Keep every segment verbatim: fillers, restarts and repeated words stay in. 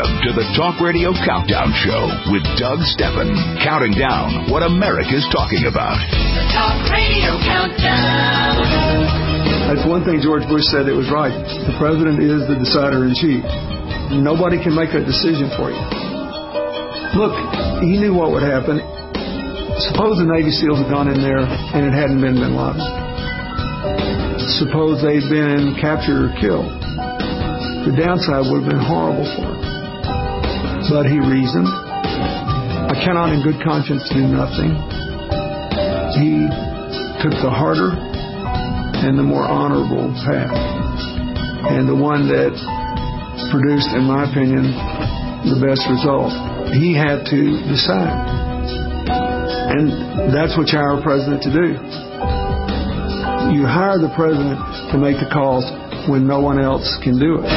Welcome to the Talk Radio Countdown Show with Doug Steffen, counting down what America's talking about. The Talk Radio Countdown. That's one thing George Bush said that was right. The president is the decider-in-chief. Nobody can make that decision for you. Look, he knew what would happen. Suppose the Navy SEALs had gone in there and it hadn't been bin Laden. Suppose they'd been captured or killed. The downside would have been horrible for him. But he reasoned. I cannot in good conscience do nothing. He took the harder and the more honorable path. And the one that produced, in my opinion, the best result. He had to decide. And that's what you hire a president to do. You hire the president to make the calls when no one else can do it.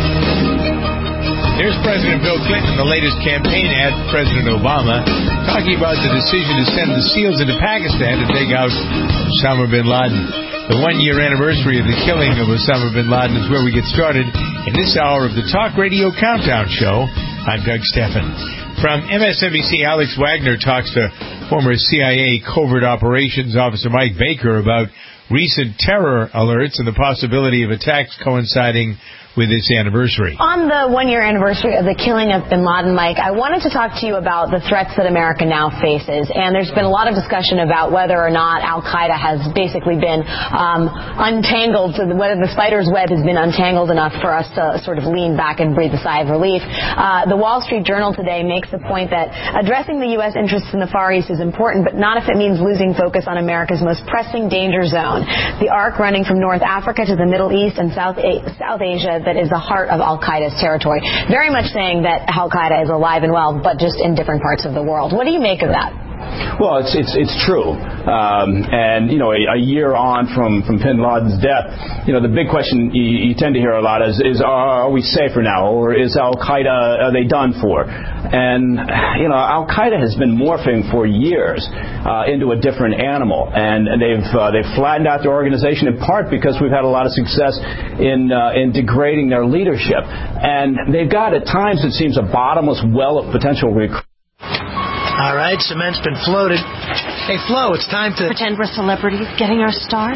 Here's President Bill Clinton, the latest campaign ad for President Obama, talking about the decision to send the SEALs into Pakistan to take out Osama bin Laden. The one-year anniversary of the killing of Osama bin Laden is where we get started in this hour of the Talk Radio Countdown Show. I'm Doug Steffen. From M S N B C, Alex Wagner talks to former C I A Covert Operations Officer Mike Baker about recent terror alerts and the possibility of attacks coinciding with this anniversary. On the one-year anniversary of the killing of bin Laden, Mike, I wanted to talk to you about the threats that America now faces. And there's been a lot of discussion about whether or not Al-Qaeda has basically been um, untangled, whether the spider's web has been untangled enough for us to sort of lean back and breathe a sigh of relief. Uh, the Wall Street Journal today makes the point that addressing the U S interests in the Far East is important, but not if it means losing focus on America's most pressing danger zone, the arc running from North Africa to the Middle East and South, A- South Asia that is the heart of Al-Qaeda's territory. Very much saying that Al-Qaeda is alive and well, but just in different parts of the world. What do you make of that? Well, it's it's it's true, um, and you know, a, a year on from from Bin Laden's death, you know, the big question you, you tend to hear a lot is is are we safer now, or is Al-Qaeda, are they done for? And you know, Al-Qaeda has been morphing for years uh, into a different animal, and they've uh, they've flattened out their organization in part because we've had a lot of success in uh, in degrading their leadership, and they've got at times it seems a bottomless well of potential recruits. All right, cement's been floated. Hey, Flo, it's time to... Pretend we're celebrities getting our stars?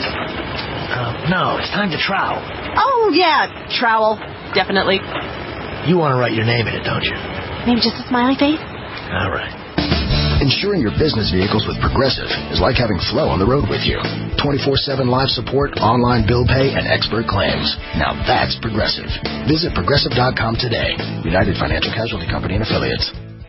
Uh, no, it's time to trowel. Oh, yeah, trowel. Definitely. You want to write your name in it, don't you? Maybe just a smiley face? All right. Insuring your business vehicles with Progressive is like having Flo on the road with you. twenty-four seven live support, online bill pay, and expert claims. Now that's Progressive. Visit Progressive dot com today. United Financial Casualty Company and Affiliates.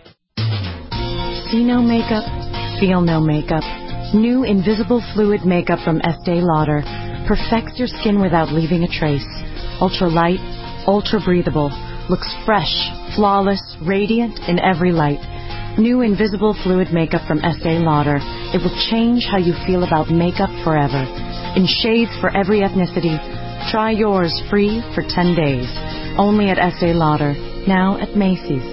See no makeup, feel no makeup. New Invisible Fluid Makeup from Estee Lauder perfects your skin without leaving a trace. Ultra light, ultra breathable, looks fresh, flawless, radiant in every light. New Invisible Fluid Makeup from Estee Lauder. It will change how you feel about makeup forever. In shades for every ethnicity. Try yours free for ten days. Only at Estee Lauder. Now at Macy's.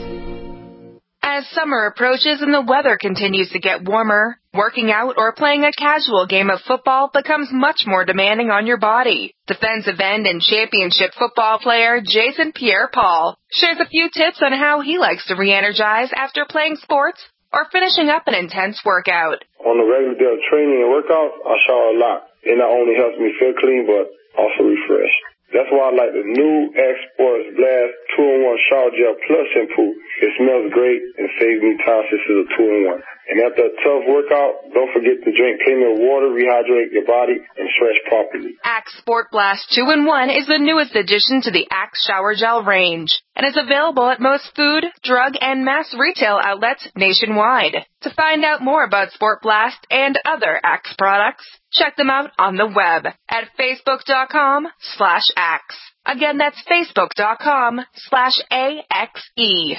As summer approaches and the weather continues to get warmer, working out or playing a casual game of football becomes much more demanding on your body. Defensive end and championship football player Jason Pierre-Paul shares a few tips on how he likes to re-energize after playing sports or finishing up an intense workout. On the regular day of training and workout, I shower a lot. It not only helps me feel clean, but also refresh. That's why I like the new X-Sports Blast two in one Shower Gel Plus shampoo. It smells great and saves me time since it's a two in one. And after a tough workout, don't forget to drink plenty of water, rehydrate your body, and stretch properly. Axe Sport Blast two in one is the newest addition to the Axe Shower Gel range and is available at most food, drug, and mass retail outlets nationwide. To find out more about Sport Blast and other Axe products, check them out on the web at facebook.com slash Axe. Again, that's facebook.com slash A-X-E.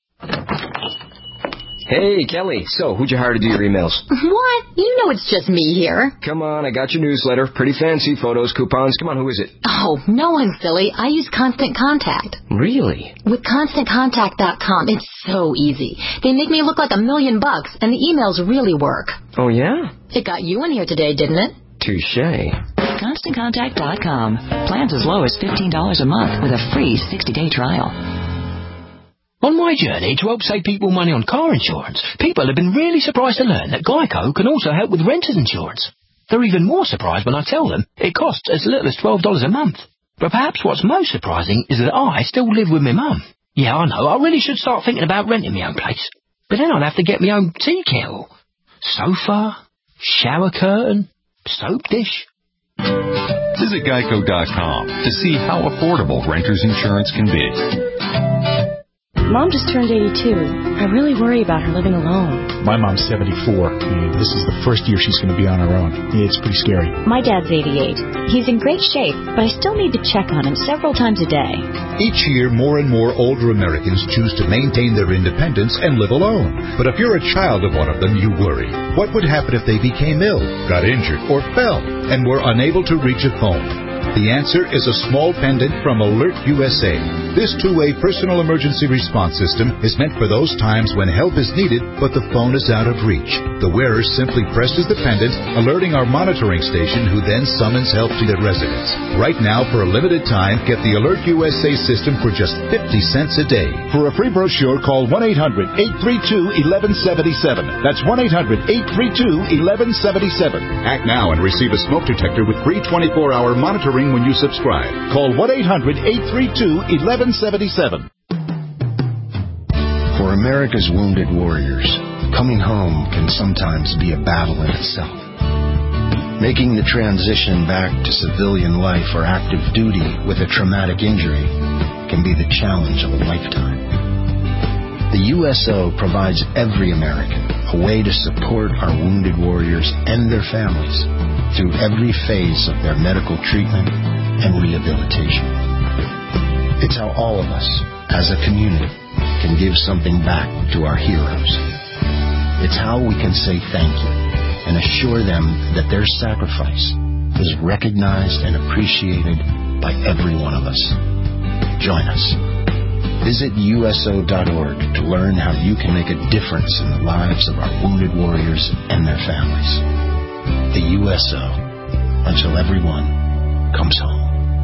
Hey, Kelly. So, who'd you hire to do your emails? What? You know it's just me here. Come on, I got your newsletter. Pretty fancy. Photos, coupons. Come on, who is it? Oh, no one, silly. I use Constant Contact. Really? With Constant Contact dot com, it's so easy. They make me look like a million bucks, and the emails really work. Oh, yeah? It got you in here today, didn't it? Touché. Constant Contact dot com. Plans as low as fifteen dollars a month with a free sixty-day trial. On my journey to help save people money on car insurance, people have been really surprised to learn that Geico can also help with renter's insurance. They're even more surprised when I tell them it costs as little as twelve dollars a month. But perhaps what's most surprising is that I still live with my mum. Yeah, I know, I really should start thinking about renting my own place. But then I'll have to get my own tea kettle, sofa, shower curtain, soap dish. Visit Geico dot com to see how affordable renter's insurance can be. Mom just turned eighty-two. I really worry about her living alone. My mom's seventy-four. And this is the first year she's going to be on her own. It's pretty scary. My dad's eighty-eight. He's in great shape, but I still need to check on him several times a day. Each year, more and more older Americans choose to maintain their independence and live alone. But if you're a child of one of them, you worry. What would happen if they became ill, got injured, or fell, and were unable to reach a phone? The answer is a small pendant from Alert U S A. This two-way personal emergency response system is meant for those times when help is needed, but the phone is out of reach. The wearer simply presses the pendant, alerting our monitoring station, who then summons help to their residence. Right now, for a limited time, get the Alert U S A system for just fifty cents a day. For a free brochure, call one eight hundred, eight three two, one one seven seven. That's one eight hundred, eight three two, one one seven seven. Act now and receive a smoke detector with free twenty-four hour monitoring when you subscribe. Call one eight hundred, eight three two, one one seven seven. For America's wounded warriors, coming home can sometimes be a battle in itself. Making the transition back to civilian life or active duty with a traumatic injury can be the challenge of a lifetime. The U S O provides every American a way to support our wounded warriors and their families through every phase of their medical treatment and rehabilitation. It's how all of us, as a community, can give something back to our heroes. It's how we can say thank you and assure them that their sacrifice is recognized and appreciated by every one of us. Join us. Visit U S O dot org to learn how you can make a difference in the lives of our wounded warriors and their families. The U S O, until everyone comes home.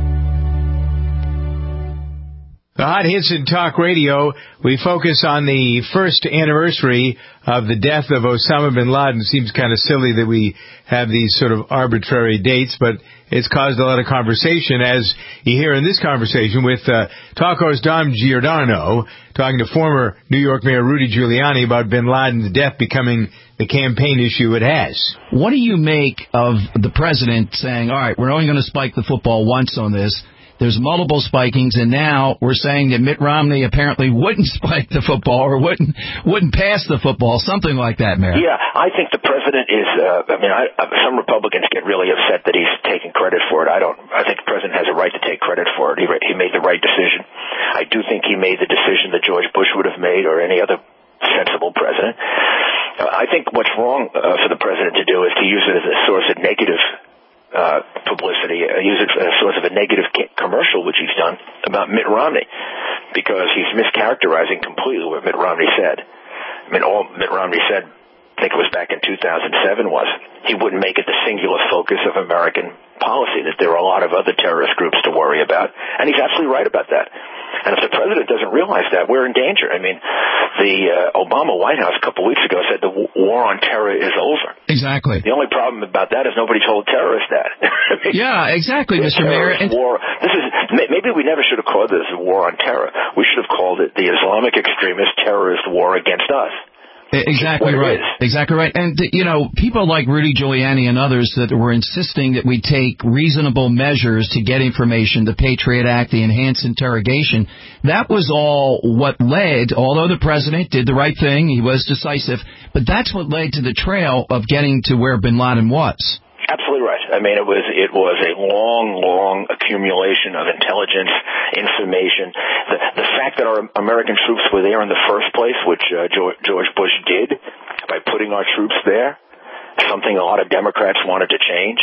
The Hot Hits in Talk Radio, we focus on the first anniversary of the death of Osama bin Laden. Seems kind of silly that we have these sort of arbitrary dates, but it's caused a lot of conversation, as you hear in this conversation with uh, Talk host Dom Giordano talking to former New York Mayor Rudy Giuliani about bin Laden's death becoming the campaign issue it has. What do you make of the president saying, all right, we're only going to spike the football once on this? There's multiple spikings, and now we're saying that Mitt Romney apparently wouldn't spike the football or wouldn't wouldn't pass the football, something like that, Mayor. Yeah, I think the president is, uh, I mean, I, some Republicans get really upset that he's taking credit for it. I don't, I think the president has a right to take credit for it. He, he made the right decision. I do think he made the decision that George Bush would have made, or any other sensible president. Uh, I think what's wrong uh, for the president to do is to use it as a source of negative Uh, publicity, uh, use it as a source of a negative ca- commercial, which he's done about Mitt Romney, because he's mischaracterizing completely what Mitt Romney said. I mean, all Mitt Romney said, I think it was back in two thousand seven, was he wouldn't make it the singular focus of American policy, that there are a lot of other terrorist groups to worry about, and he's absolutely right about that. And if the president doesn't realize that, we're in danger. I mean, the uh, Obama White House a couple weeks ago said the w- war on terror is over. Exactly. The only problem about that is nobody told terrorists that. I mean, yeah, exactly, Mister Mayor. War. This is maybe we never should have called this a war on terror. We should have called it the Islamic extremist terrorist war against us. Exactly right. Exactly right. And, you know, people like Rudy Giuliani and others that were insisting that we take reasonable measures to get information, the Patriot Act, the enhanced interrogation, that was all what led, although the president did the right thing, he was decisive, but that's what led to the trail of getting to where bin Laden was. Absolutely right. I mean, it was it was a long, long accumulation of intelligence, information. The, the fact that our American troops were there in the first place, which uh, George, George Bush did by putting our troops there, something a lot of Democrats wanted to change.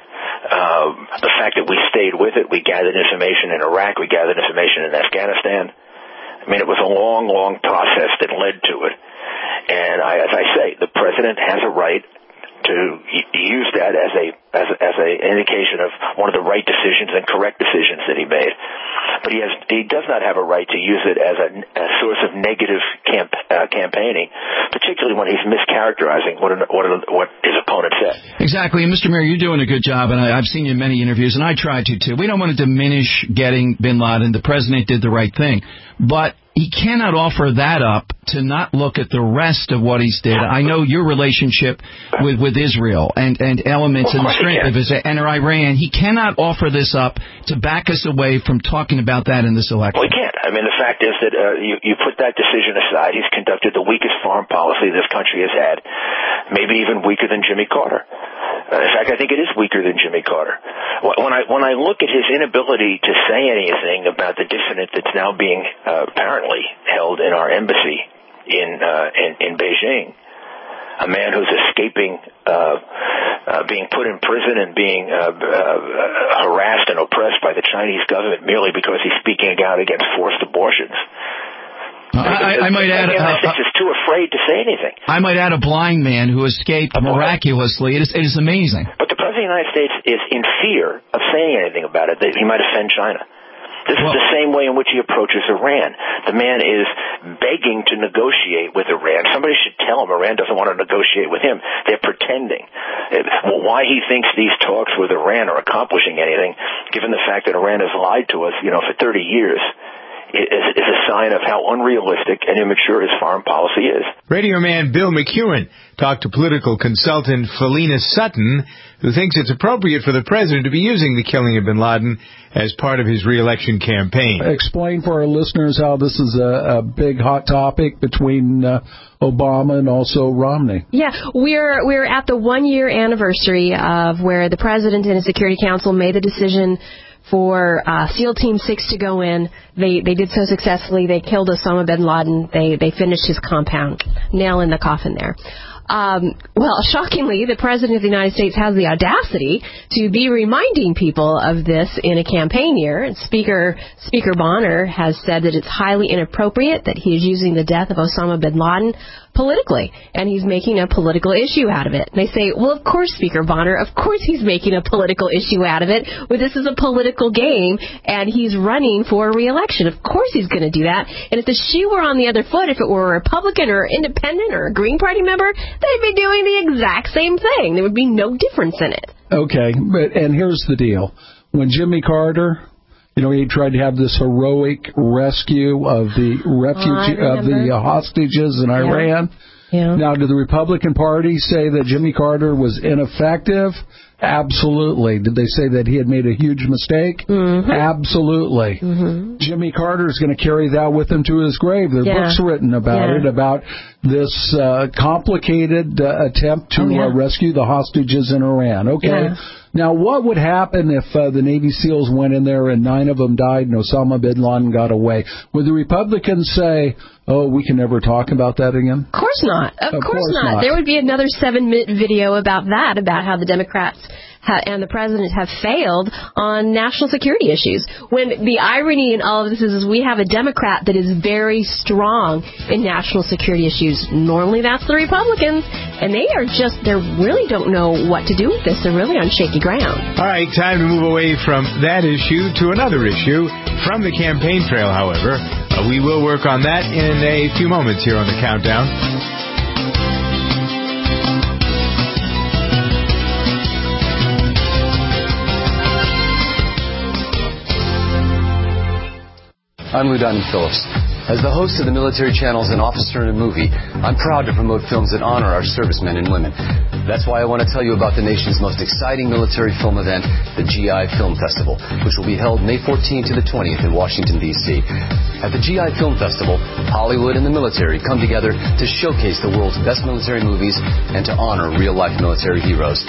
Um, the fact that we stayed with it, we gathered information in Iraq, we gathered information in Afghanistan. I mean, it was a long, long process that led to it. And I, as I say, the president has a right to use that as a as a, as a indication of one of the right decisions and correct decisions that he made. But but he has he does not have a right to use it as a, a source of negative camp, uh, campaigning, particularly when he's mischaracterizing what an, what, a, what his opponent said. Exactly. And Mister Mayor, you're doing a good job, and I, I've seen you in many interviews, and I try to, too. We don't want to diminish getting bin Laden. The president did the right thing. But he cannot offer that up to not look at the rest of what he's did. I know your relationship with, with Israel and, and elements well, and the strength of his and Iran. He cannot offer this up to back us away from talking about that in this election. Well, he can't. I mean, the fact is that uh, you, you put that decision aside. He's conducted the weakest foreign policy this country has had, maybe even weaker than Jimmy Carter. Uh, in fact, I think it is weaker than Jimmy Carter. When I when I look at his inability to say anything about the dissident that's now being uh, apparently held in our embassy in uh, in, in Beijing, a man who's escaping uh, uh, being put in prison and being uh, uh, harassed and oppressed by the Chinese government merely because he's speaking out against forced abortions. I, I might add, the United uh, States is too afraid to say anything. I might add a blind man who escaped miraculously. It is, it is amazing. But the President of the United States is in fear of saying anything about it, that he might offend China. This well, is the same way in which he approaches Iran. The man is begging to negotiate with Iran. Somebody should tell him Iran doesn't want to negotiate with him. They're pretending. Well, why he thinks these talks with Iran are accomplishing anything, given the fact that Iran has lied to us, you know, for thirty years. Is, is a sign of how unrealistic and immature his foreign policy is. Radio man Bill McEwen talked to political consultant Felina Sutton, who thinks it's appropriate for the president to be using the killing of bin Laden as part of his re-election campaign. Explain for our listeners how this is a, a big hot topic between uh, Obama and also Romney. Yeah, we're we're at the one-year anniversary of where the president and his Security Council made the decision for uh, SEAL Team six to go in. They they did so successfully. They killed Osama bin Laden. They they finished his compound. Nail in the coffin there. Um, well, shockingly, the President of the United States has the audacity to be reminding people of this in a campaign year. And Speaker Speaker Bonner has said that it's highly inappropriate that he is using the death of Osama bin Laden politically, and he's making a political issue out of it. And they say, well, of course, Speaker Bonner, of course he's making a political issue out of it. Well, this is a political game, and he's running for re-election. Of course he's going to do that. And if the shoe were on the other foot, if it were a Republican or independent or a Green Party member, they'd be doing the exact same thing. There would be no difference in it. Okay, but and here's the deal. When Jimmy Carter, you know, he tried to have this heroic rescue of the refugee of the uh, hostages in Iran. Yeah. Yeah. Now, did the Republican Party say that Jimmy Carter was ineffective? Absolutely. Did they say that he had made a huge mistake? Mm-hmm. Absolutely. Mm-hmm. Jimmy Carter is going to carry that with him to his grave. There are yeah. books written about yeah. it, about this uh, complicated uh, attempt to oh, yeah. uh, rescue the hostages in Iran. Okay. Yeah. Now, what would happen if uh, the Navy SEALs went in there and nine of them died and Osama bin Laden got away? Would the Republicans say, oh, we can never talk about that again? Of course not. Of, of course, course not. not. There would be another seven-minute video about that, about how the Democrats ha- and the president have failed on national security issues. When the irony in all of this is, is we have a Democrat that is very strong in national security issues. Normally that's the Republicans, and they are just, they really don't know what to do with this. They're really on shaky ground. All right, time to move away from that issue to another issue from the campaign trail, however. Uh, we will work on that in a few moments here on the Countdown. I'm Lou Diamond Phillips. As the host of the Military Channel's An Officer in a Movie, I'm proud to promote films that honor our servicemen and women. That's why I want to tell you about the nation's most exciting military film event, the G I Film Festival, which will be held May fourteenth to the twentieth in Washington, D C At the G I Film Festival, Hollywood and the military come together to showcase the world's best military movies and to honor real-life military heroes.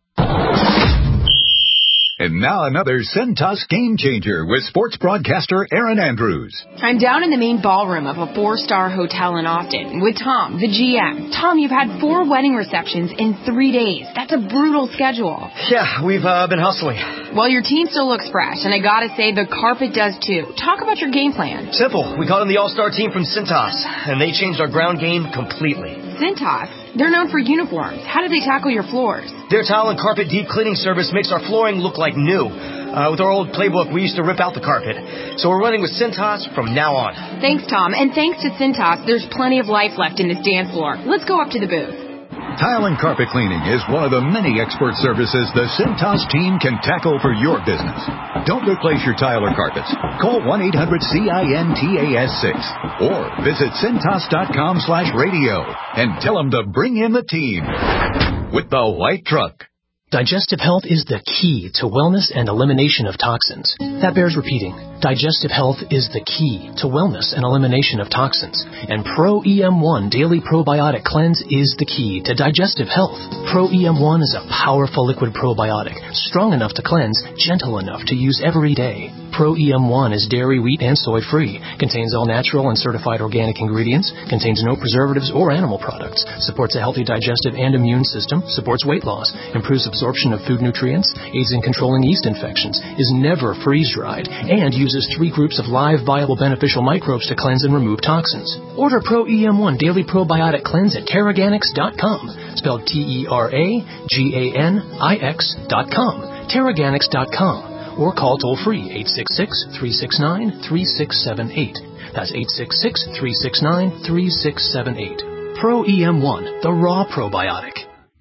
And now another Centos game changer with sports broadcaster Aaron Andrews. I'm down in the main ballroom of a four-star hotel in Austin with Tom, the G M. Tom, you've had four wedding receptions in three days. That's a brutal schedule. Yeah, we've uh, been hustling. Well, your team still looks fresh, and I gotta say, the carpet does too. Talk about your game plan. Simple. We called in the all-star team from Cintas, and they changed our ground game completely. Cintas? They're known for uniforms. How do they tackle your floors? Their tile and carpet deep cleaning service makes our flooring look like new. Uh, with our old playbook, we used to rip out the carpet. So we're running with Cintas from now on. Thanks, Tom. And thanks to Cintas, there's plenty of life left in this dance floor. Let's go up to the booth. Tile and carpet cleaning is one of the many expert services the Cintas team can tackle for your business. Don't replace your tile or carpets. Call one eight hundred C I N T A S six or visit Cintas.com slash radio and tell them to bring in the team with the white truck. Digestive health is the key to wellness and elimination of toxins. That bears repeating. Digestive health is the key to wellness and elimination of toxins. And Pro E M one Daily Probiotic Cleanse is the key to digestive health. Pro E M one is a powerful liquid probiotic, strong enough to cleanse, gentle enough to use every day. Pro E M one is dairy, wheat, and soy-free, contains all natural and certified organic ingredients, contains no preservatives or animal products, supports a healthy digestive and immune system, supports weight loss, improves absorption of food nutrients, aids in controlling yeast infections, is never freeze-dried, and uses three groups of live, viable, beneficial microbes to cleanse and remove toxins. Order Pro E M one Daily Probiotic Cleanse at Terraganix dot com, spelled T E R A G A N I X dot com, Terraganix dot com. Or call toll-free eight six six, three six nine, three six seven eight. That's eight six six, three six nine, three six seven eight. Pro E M one, the raw probiotic.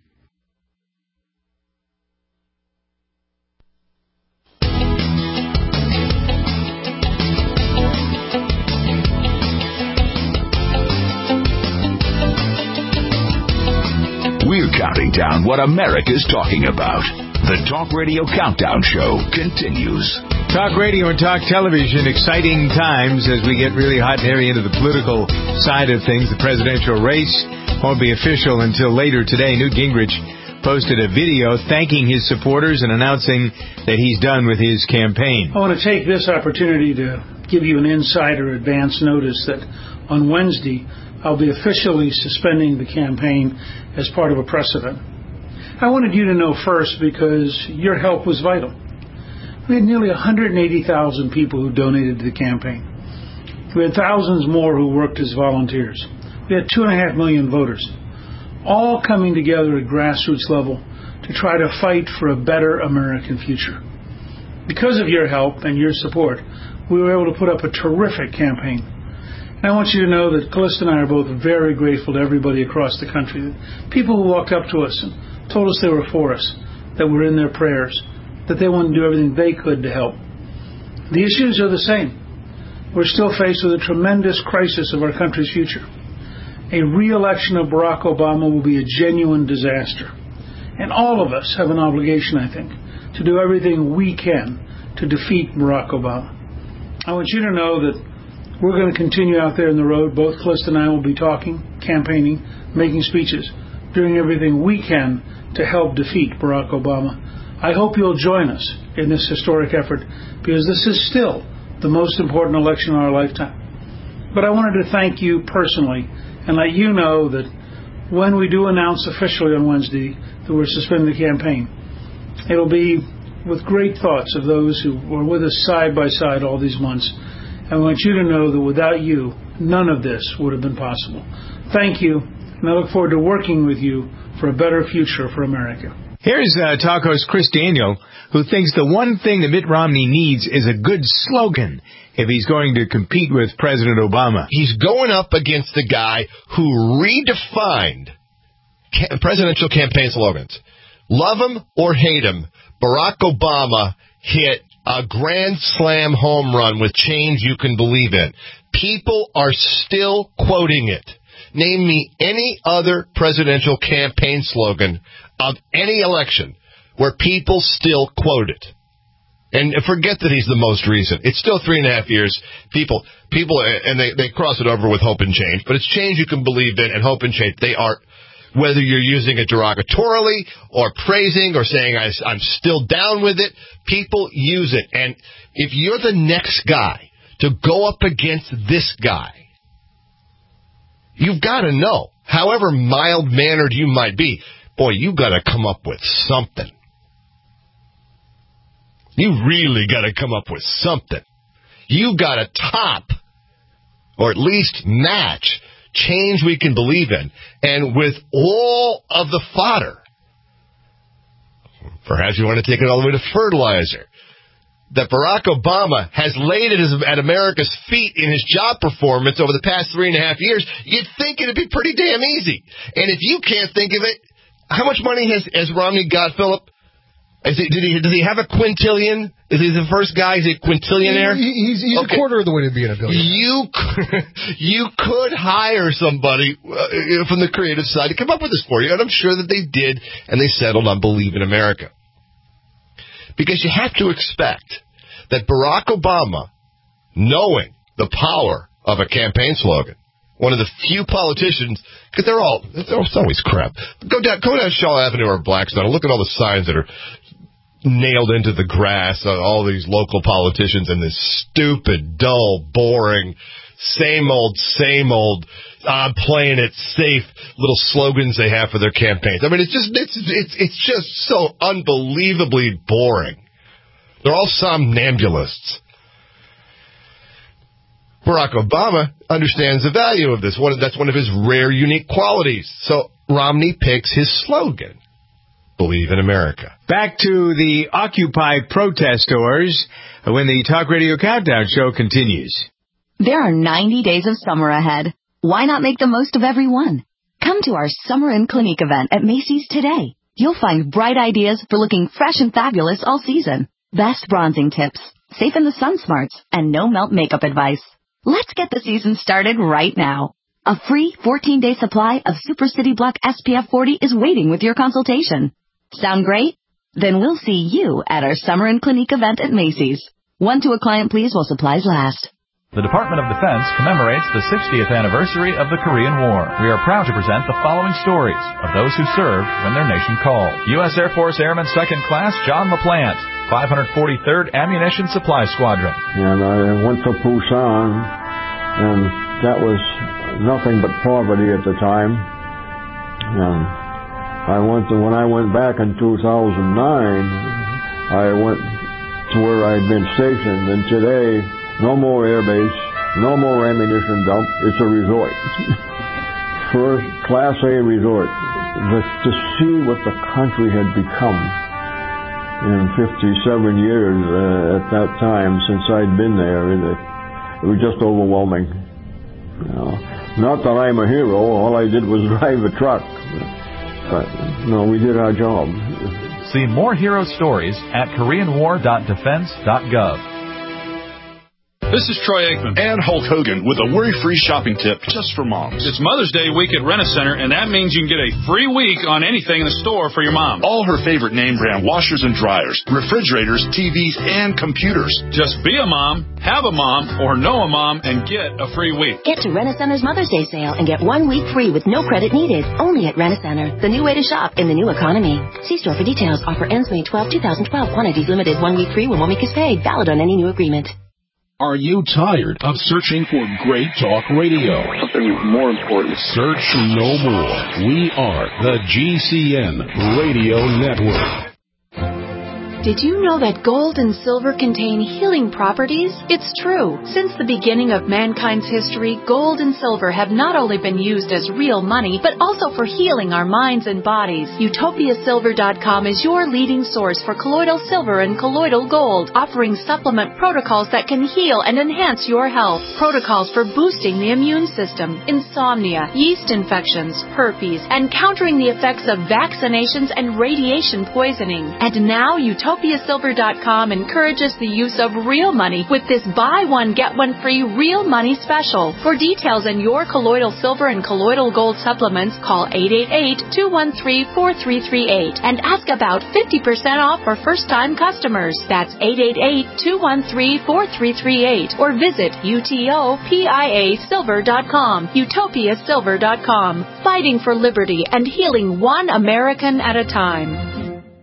We're counting down what America's talking about. The Talk Radio Countdown Show continues. Talk radio and talk television, exciting times as we get really hot and hairy into the political side of things. The presidential race won't be official until later today. Newt Gingrich posted a video thanking his supporters and announcing that he's done with his campaign. I want to take this opportunity to give you an insider advance notice that on Wednesday I'll be officially suspending the campaign as part of a precedent. I wanted you to know first because your help was vital. We had nearly one hundred eighty thousand people who donated to the campaign. We had thousands more who worked as volunteers. We had two and a half million voters, all coming together at grassroots level to try to fight for a better American future. Because of your help and your support, we were able to put up a terrific campaign. And I want you to know that Callista and I are both very grateful to everybody across the country, people who walked up to us and told us they were for us, that we're in their prayers, that they want to do everything they could to help. The issues are the same. We're still faced with a tremendous crisis of our country's future. A re-election of Barack Obama will be a genuine disaster. And all of us have an obligation, I think, to do everything we can to defeat Barack Obama. I want you to know that we're going to continue out there in the road. Both Callista and I will be talking, campaigning, making speeches, doing everything we can to help defeat Barack Obama. I hope you'll join us in this historic effort because this is still the most important election of our lifetime. But I wanted to thank you personally and let you know that when we do announce officially on Wednesday that we're suspending the campaign, it'll be with great thoughts of those who were with us side by side all these months. I want you to know that without you, none of this would have been possible. Thank you, and I look forward to working with you for a better future for America. Here's uh, talk host Chris Daniel, who thinks the one thing that Mitt Romney needs is a good slogan if he's going to compete with President Obama. He's going up against the guy who redefined ca- presidential campaign slogans. Love him or hate him, Barack Obama hit a grand slam home run with change you can believe in. People are still quoting it. Name me any other presidential campaign slogan of any election where people still quote it. And forget that he's the most recent. It's still three and a half years. People, people, and they, they cross it over with hope and change. But it's change you can believe in and hope and change. They are, whether you're using it derogatorily or praising or saying I, I'm still down with it, people use it. And if you're the next guy to go up against this guy, you've got to know, however mild-mannered you might be, boy, you've got to come up with something. You really got to come up with something. You've got to top, or at least match, change we can believe in. And with all of the fodder, perhaps you want to take it all the way to fertilizer. that Barack Obama has laid at, his, at America's feet in his job performance over the past three and a half years, you'd think it'd be pretty damn easy. And if you can't think of it, how much money has, has Romney got, Philip? Is he, did he, does he have a quintillion? Is he the first guy? Is he a quintillionaire? He, he's he's okay. a quarter of the way to being a billionaire. You could, you could hire somebody uh, from the creative side to come up with this for you, and I'm sure that they did, and they settled on Believe in America. Because you have to expect that Barack Obama, knowing the power of a campaign slogan, one of the few politicians, because they're all, it's always crap. Go down, go down Shaw Avenue or Blackstone and look at all the signs that are nailed into the grass, uh, all these local politicians and this stupid, dull, boring, same old, same old, I'm playing it safe little slogans they have for their campaigns. I mean, it's just, it's, it's, it's just so unbelievably boring. They're all somnambulists. Barack Obama understands the value of this. One, that's one of his rare, unique qualities. So Romney picks his slogan, Believe in America. Back to the Occupy protesters when the Talk Radio Countdown show continues. There are ninety days of summer ahead. Why not make the most of every one? Come to our Summer in Clinique event at Macy's today. You'll find bright ideas for looking fresh and fabulous all season. Best bronzing tips, safe in the sun smarts, and no melt makeup advice. Let's get the season started right now. A free fourteen-day supply of Super City Block S P F forty is waiting with your consultation. Sound great? Then we'll see you at our Summer in Clinique event at Macy's. One to a client, please, while supplies last. The Department of Defense commemorates the sixtieth anniversary of the Korean War. We are proud to present the following stories of those who served when their nation called. U S Air Force Airman Second Class John LaPlante, five hundred forty-third Ammunition Supply Squadron. And I went to Busan, and that was nothing but poverty at the time. And I went to, when I went back in two thousand nine, I went to where I'd been stationed, and today, no more airbase, no more ammunition dump. It's a resort. First Class A resort. The, to see what the country had become in fifty-seven years uh, at that time since I'd been there, it, it was just overwhelming. You know, not that I'm a hero. All I did was drive a truck. But, no, we did our job. See more hero stories at korean war dot defense dot gov. This is Troy Aikman and Hulk Hogan with a worry-free shopping tip just for moms. It's Mother's Day week at Rent-A-Center, and that means you can get a free week on anything in the store for your mom. All her favorite name brand washers and dryers, refrigerators, T Vs, and computers. Just be a mom, have a mom, or know a mom, and get a free week. Get to Rent-A-Center's Mother's Day sale and get one week free with no credit needed. Only at Rent-A-Center, the new way to shop in the new economy. See store for details. Offer ends May twelfth, twenty twelve. Quantities limited. One week free when one week is paid. Valid on any new agreement. Are you tired of searching for great talk radio? Something more important. Search no more. We are the G C N Radio Network. Did you know that gold and silver contain healing properties? It's true. Since the beginning of mankind's history, gold and silver have not only been used as real money, but also for healing our minds and bodies. Utopia Silver dot com is your leading source for colloidal silver and colloidal gold, offering supplement protocols that can heal and enhance your health. Protocols for boosting the immune system, insomnia, yeast infections, herpes, and countering the effects of vaccinations and radiation poisoning. And now Utopia Utopia Silver dot com encourages the use of real money with this buy one, get one free real money special. For details on your colloidal silver and colloidal gold supplements, call eight eight eight, two one three, four three three eight and ask about fifty percent off for first-time customers. That's eight eight eight, two one three, four three three eight or visit utopia silver dot com. Utopia Silver dot com. Fighting for liberty and healing one American at a time.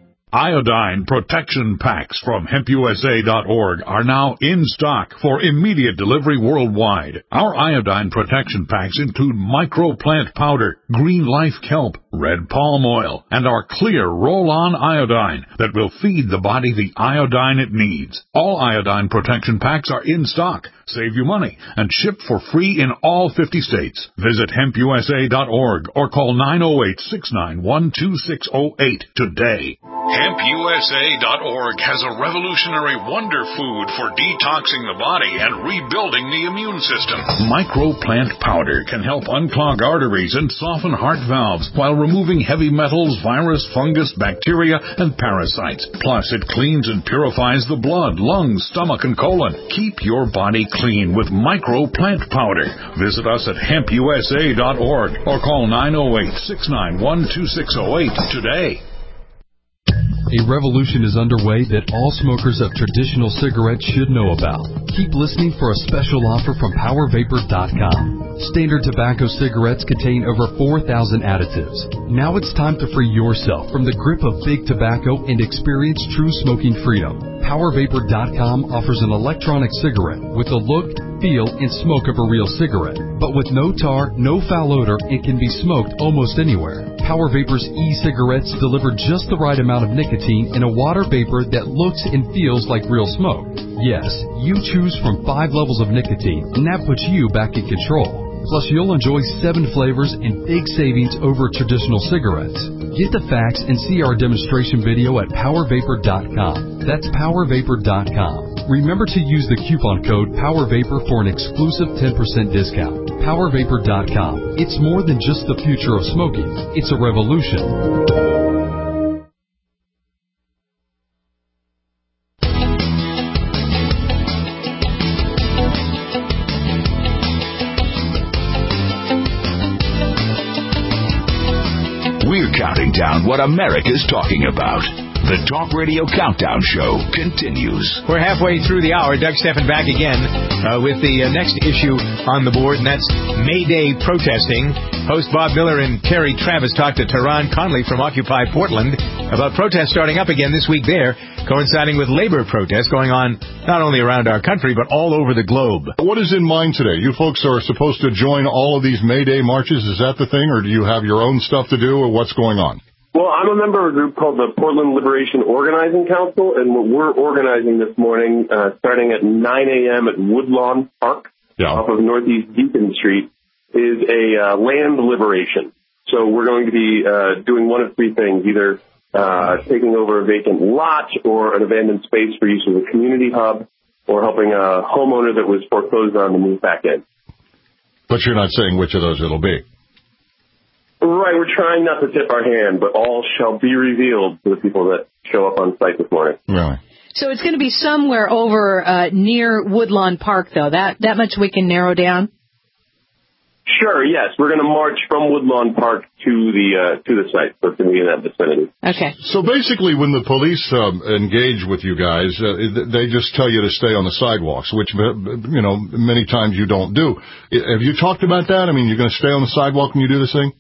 Iodine protection packs from hemp U S A dot org are now in stock for immediate delivery worldwide. Our iodine protection packs include microplant powder, green life kelp, red palm oil, and our clear roll-on iodine that will feed the body the iodine it needs. All iodine protection packs are in stock, save you money, and shipped for free in all fifty states. Visit hemp U S A dot org or call nine oh eight, six nine one, two six oh eight today. hemp U S A dot org has a revolutionary wonder food for detoxing the body and rebuilding the immune system. Microplant powder can help unclog arteries and soften heart valves while removing heavy metals, virus, fungus, bacteria, and parasites. Plus, it cleans and purifies the blood, lungs, stomach, and colon. Keep your body clean with Microplant powder. Visit us at hemp U S A dot org or call nine oh eight, six nine one, two six oh eight today. A revolution is underway that all smokers of traditional cigarettes should know about. Keep listening for a special offer from power vapor dot com. Standard tobacco cigarettes contain over four thousand additives. Now it's time to free yourself from the grip of big tobacco and experience true smoking freedom. power vapor dot com offers an electronic cigarette with the look, feel, and smoke of a real cigarette, but with no tar, no foul odor, and can be smoked almost anywhere. Power Vapor's e-cigarettes deliver just the right amount of nicotine in a water vapor that looks and feels like real smoke. Yes, you choose from five levels of nicotine, and that puts you back in control. Plus, you'll enjoy seven flavors and big savings over traditional cigarettes. Get the facts and see our demonstration video at power vapor dot com. That's power vapor dot com. Remember to use the coupon code POWERVAPOR for an exclusive ten percent discount. power vapor dot com. It's more than just the future of smoking. It's a revolution. We're counting down what America's talking about. The Talk Radio Countdown Show continues. We're halfway through the hour. Doug Steffen back again uh, with the uh, next issue on the board, and that's May Day protesting. Host Bob Miller and Terry Travis talked to Teron Conley from Occupy Portland about protests starting up again this week there, coinciding with labor protests going on not only around our country, but all over the globe. What is in mind today? You folks are supposed to join all of these May Day marches. Is that the thing, or do you have your own stuff to do, or what's going on? Well, I'm a member of a group called the Portland Liberation Organizing Council, and what we're organizing this morning, uh, starting at nine a.m. at Woodlawn Park, yeah. off of Northeast Deacon Street, is a uh, land liberation. So we're going to be uh, doing one of three things, either uh, taking over a vacant lot or an abandoned space for use as a community hub, or helping a homeowner that was foreclosed on to move back in. But you're not saying which of those it'll be. Right, we're trying not to tip our hand, but all shall be revealed to the people that show up on site this morning. Really? So it's going to be somewhere over uh, near Woodlawn Park, though. That that much we can narrow down? Sure, yes. We're going to march from Woodlawn Park to the uh, to the site, so it's going to be in that vicinity. Okay. So basically, when the police um, engage with you guys, uh, they just tell you to stay on the sidewalks, which, you know, many times you don't do. Have you talked about that? I mean, you're going to stay on the sidewalk when you do this thing?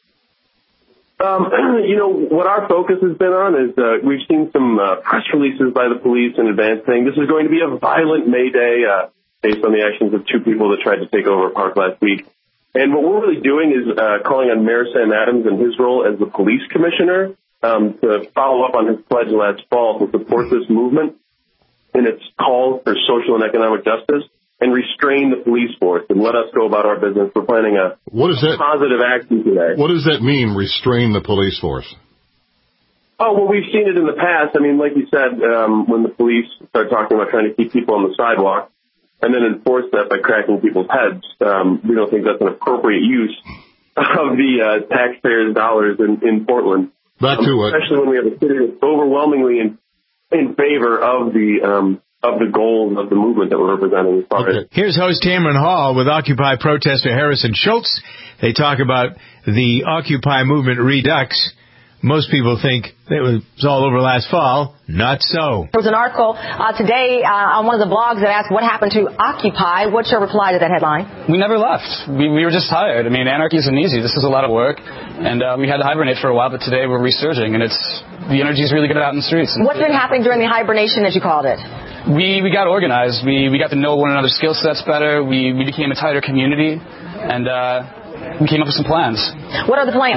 Um, you know, what our focus has been on is uh, we've seen some uh, press releases by the police in advance saying this is going to be a violent May Day uh, based on the actions of two people that tried to take over a park last week. And what we're really doing is uh, calling on Mayor Sam Adams and his role as the police commissioner um, to follow up on his pledge last fall to support this movement in its call for social and economic justice and restrain the police force and let us go about our business. We're planning a what is that, positive action today. What does that mean, restrain the police force? Oh, well, we've seen it in the past. I mean, like you said, um, when the police start talking about trying to keep people on the sidewalk and then enforce that by cracking people's heads, um, we don't think that's an appropriate use of the uh, taxpayers' dollars in, in Portland. Back to um, it. Especially when we have a city that's overwhelmingly in, in favor of the um, of the goals of the movement that we're representing. Okay. Here's host Tamron Hall with Occupy protester Harrison Schultz. They talk about the Occupy movement redux. Most people think it was all over last fall. Not so. There was an article uh, today uh, on one of the blogs that asked what happened to Occupy. What's your reply to that headline? We never left. We, we were just tired. I mean, anarchy isn't easy. This is a lot of work. And uh, we had to hibernate for a while, but today we're resurging, and it's the energy is really good out in the streets. What's been happening during the hibernation, as you called it? We we got organized. We we got to know one another's skill sets better. We, we became a tighter community, and uh, we came up with some plans. What are the plans?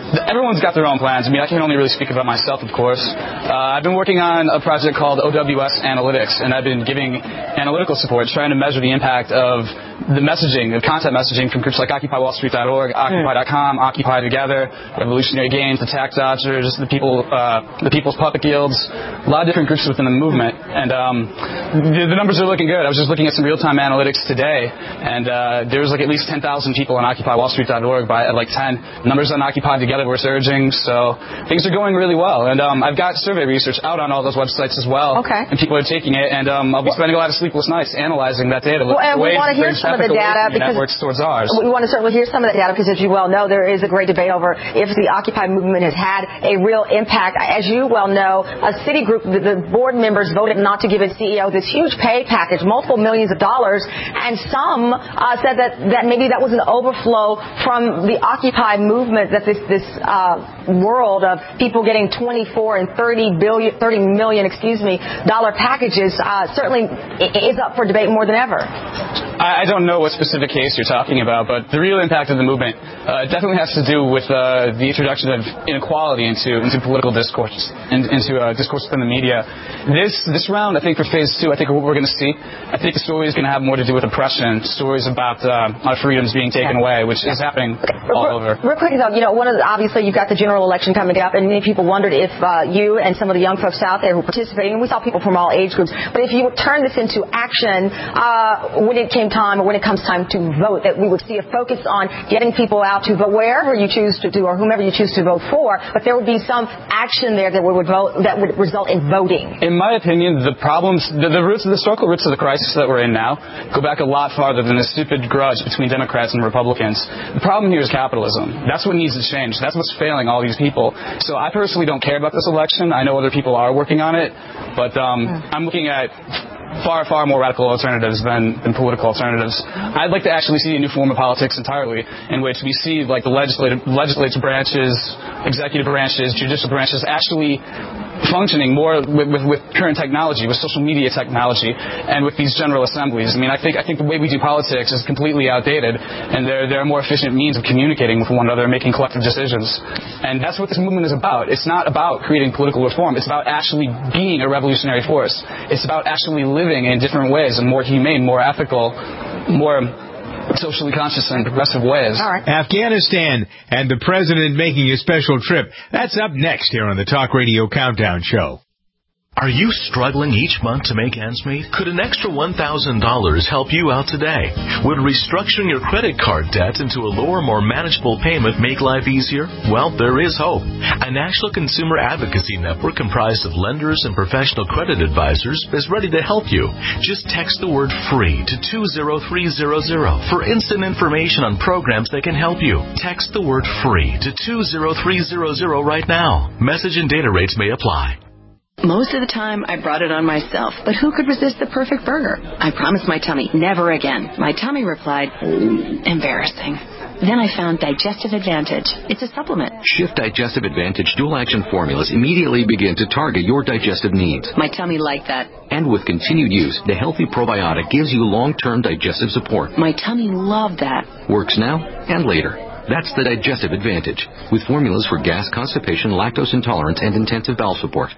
everyone's got their own plans. I mean, I can only really speak about myself, of course. Uh, I've been working on a project called O W S Analytics, and I've been giving analytical support, trying to measure the impact of the messaging, the content messaging from groups like Occupy Wall Street dot org, Occupy dot com, Occupy Together, Revolutionary Gains, the Tax Dodgers, the People, uh, the People's Puppet Guilds, a lot of different groups within the movement. And um, the, the numbers are looking good. I was just looking at some real-time analytics today, and uh, there was like at least ten thousand people on Occupy Wall Street dot org by at like ten. Numbers on Occupy Together were surging, so things are going really well. And um, I've got survey research out on all those websites as well. Okay. And people are taking it, and um, I'll be spending a lot of sleepless nights analyzing that data. Well, and we want to hear some of the data because networks towards ours. We want to certainly hear some of the data because, as you well know, there is a great debate over if the Occupy movement has had a real impact. As you well know, a Citigroup, the, the board members voted not to give its C E O this huge pay package, multiple millions of dollars, and some uh, said that, that maybe that was an overflow from the Occupy movement, that this this uh, world of people getting twenty-four and thirty billion, thirty million, excuse me, dollar packages uh, certainly is up for debate more than ever. I, I don't know what specific case you're talking about, but the real impact of the movement uh, definitely has to do with uh, the introduction of inequality into into political discourse, and into uh, discourse within the media. This this round, I think, for phase two, I think what we're going to see, I think the story is going to have more to do with oppression, stories about uh, our freedoms being taken away, which is happening all over. Real quick, though, you know, one of the, obviously you've got the general election coming up, and many people wondered if uh, you and some of the young folks out there who are participating, and we saw people from all age groups, but if you would turn this into action uh, when it came time, or when it comes time to vote, that we would see a focus on getting people out to vote wherever you choose to do, or whomever you choose to vote for, but there would be some action there that would, vote, that would result in voting. In my opinion, the problems, the, the roots, the historical roots of the crisis that we're in now go back a lot farther than the stupid grudge between Democrats and Republicans. The problem here is capitalism. That's what needs to change. That's what's failing all these people. So I personally don't care about this election. I know other people are working on it, but um, I'm looking at far, far more radical alternatives than, than political alternatives. I'd like to actually see a new form of politics entirely, in which we see like the legislative, legislative branches, executive branches, judicial branches actually functioning more with, with, with current technology, with social media technology, and with these general assemblies. I mean, I think I think the way we do politics is completely outdated, and there there are more efficient means of communicating with one another and making collective decisions. And that's what this movement is about. It's not about creating political reform. It's about actually being a revolutionary force. It's about actually living in different ways, in more humane, more ethical, more socially conscious and progressive ways. All right. Afghanistan and the president making a special trip. That's up next here on the Talk Radio Countdown Show. Are you struggling each month to make ends meet? Could an extra one thousand dollars help you out today? Would restructuring your credit card debt into a lower, more manageable payment make life easier? Well, there is hope. A national consumer advocacy network comprised of lenders and professional credit advisors is ready to help you. Just text the word FREE to two zero three zero zero for instant information on programs that can help you. Text the word FREE to two zero three zero zero right now. Message and data rates may apply. Most of the time, I brought it on myself, but who could resist the perfect burger? I promised my tummy, never again. My tummy replied, embarrassing. Then I found Digestive Advantage. It's a supplement. Shift Digestive Advantage dual-action formulas immediately begin to target your digestive needs. My tummy liked that. And with continued use, the Healthy Probiotic gives you long-term digestive support. My tummy loved that. Works now and later. That's the Digestive Advantage, with formulas for gas, constipation, lactose intolerance, and intensive bowel support.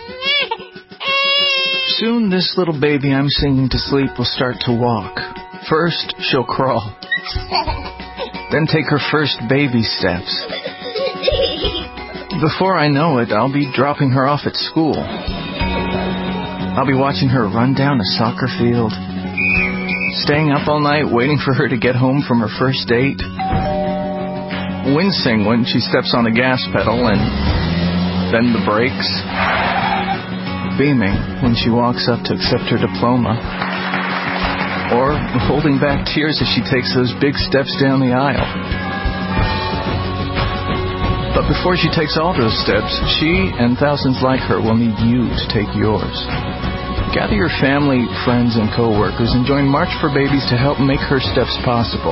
Soon this little baby I'm singing to sleep will start to walk. First, she'll crawl. Then take her first baby steps. Before I know it, I'll be dropping her off at school. I'll be watching her run down a soccer field, staying up all night waiting for her to get home from her first date, wincing when she steps on the gas pedal and then the brakes, beaming when she walks up to accept her diploma, or holding back tears as she takes those big steps down the aisle. But before she takes all those steps, she and thousands like her will need you to take yours. Gather your family, friends, and co-workers and join March for Babies to help make her steps possible.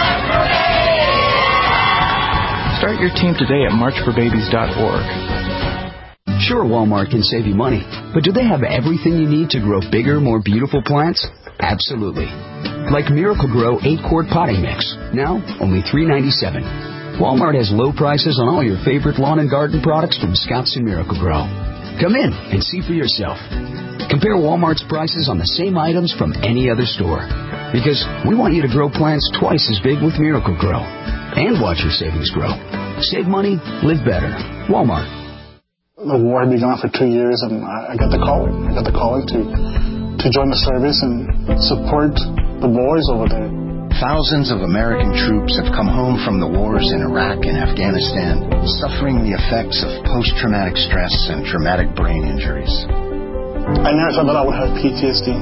Start your team today at march for babies dot org. Sure, Walmart can save you money, but do they have everything you need to grow bigger, more beautiful plants? Absolutely. Like Miracle-Gro eight quart potting mix, now only three dollars and ninety-seven cents. Walmart has low prices on all your favorite lawn and garden products from Scouts and Miracle-Gro. Come in and see for yourself. Compare Walmart's prices on the same items from any other store. Because we want you to grow plants twice as big with Miracle-Gro. And watch your savings grow. Save money, live better. Walmart. The war had been gone for two years, and I got the calling. I got the calling to, to join the service and support the boys over there. Thousands of American troops have come home from the wars in Iraq and Afghanistan, suffering the effects of post-traumatic stress and traumatic brain injuries. I never thought that I would have P T S D.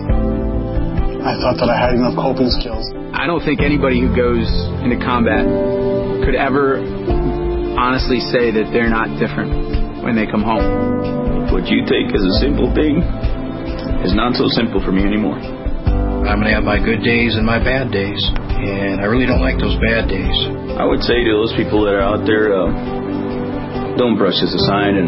I thought that I had enough coping skills. I don't think anybody who goes into combat could ever honestly say that they're not different when they come home. What you take as a simple thing is not so simple for me anymore. I'm going to have my good days and my bad days, and I really don't like those bad days. I would say to those people that are out there, uh, don't brush us aside